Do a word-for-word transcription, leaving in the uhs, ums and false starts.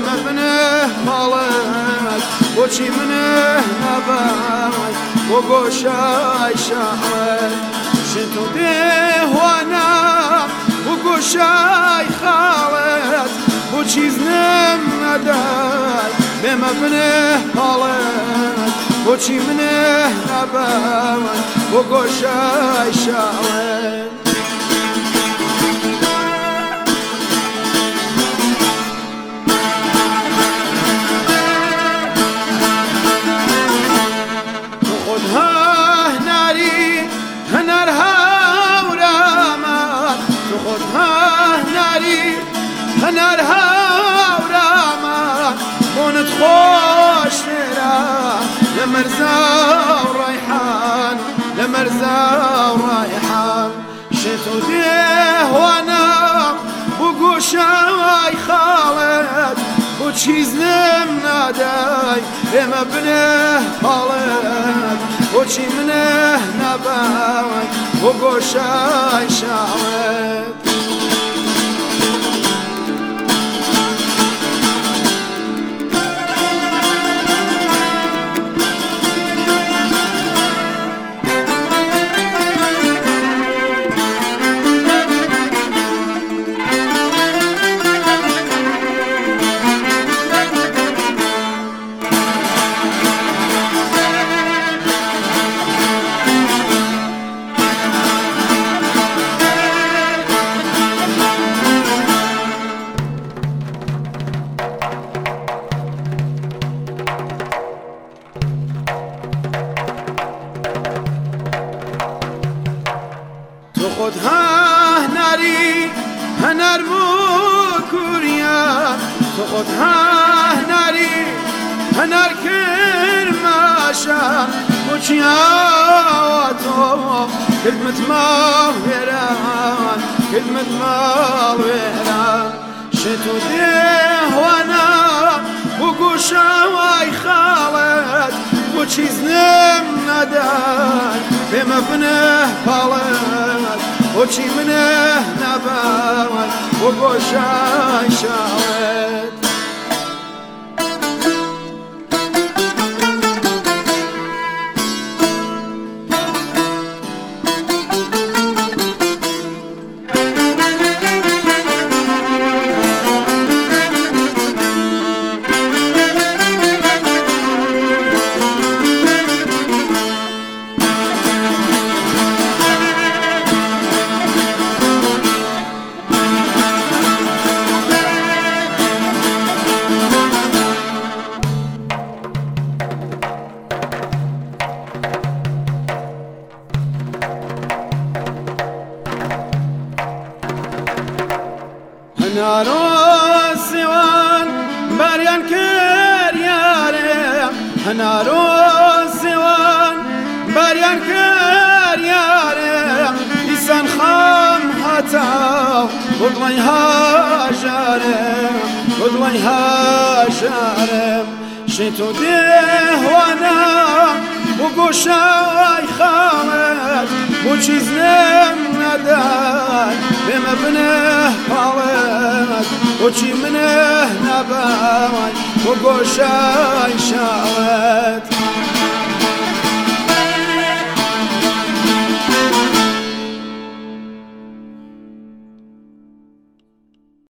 بمبنه مالك بوشي منه نباي وقوشاي شعر شتو ده وانا وقوشاي خالد بوشي زنم نداي بمبنه مالك بوشي منه نباي وقوشاي شعر هنرها وراما ونتخوش نرا لمرزا وريحان لمرزا وريحان شتو ديه وانا وقوشاي خالد وتشيز نم ناداي بما بنه خالد وتشي منه نباي وقوشاي شالد خودها نری هنر مکوریا تو خودها نری هنر کرماشا مچیا تو خدمت ما ویران خدمت ما ویران شتو ده وانا وقوشاي خالد وچیز نم ندای بما بنه خالد وچی منه نبای وقوشاي شالد هنارو سوان بريان كرياري هنارو سوان بريان كرياري لسان خام حتى وضلي هاجرم وضلي هاجرم شتو ده وانا وقوشاي خالد وچیز نم ندای بما بنه خالد وچی منه نبای وقوشاي شالد